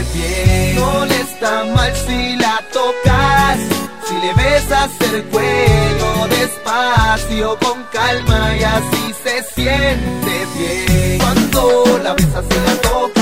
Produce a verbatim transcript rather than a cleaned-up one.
piel. No le está mal si la tocas, si le besas el cuello despacio, con calma, y así se siente bien. Cuando la besas y la tocas,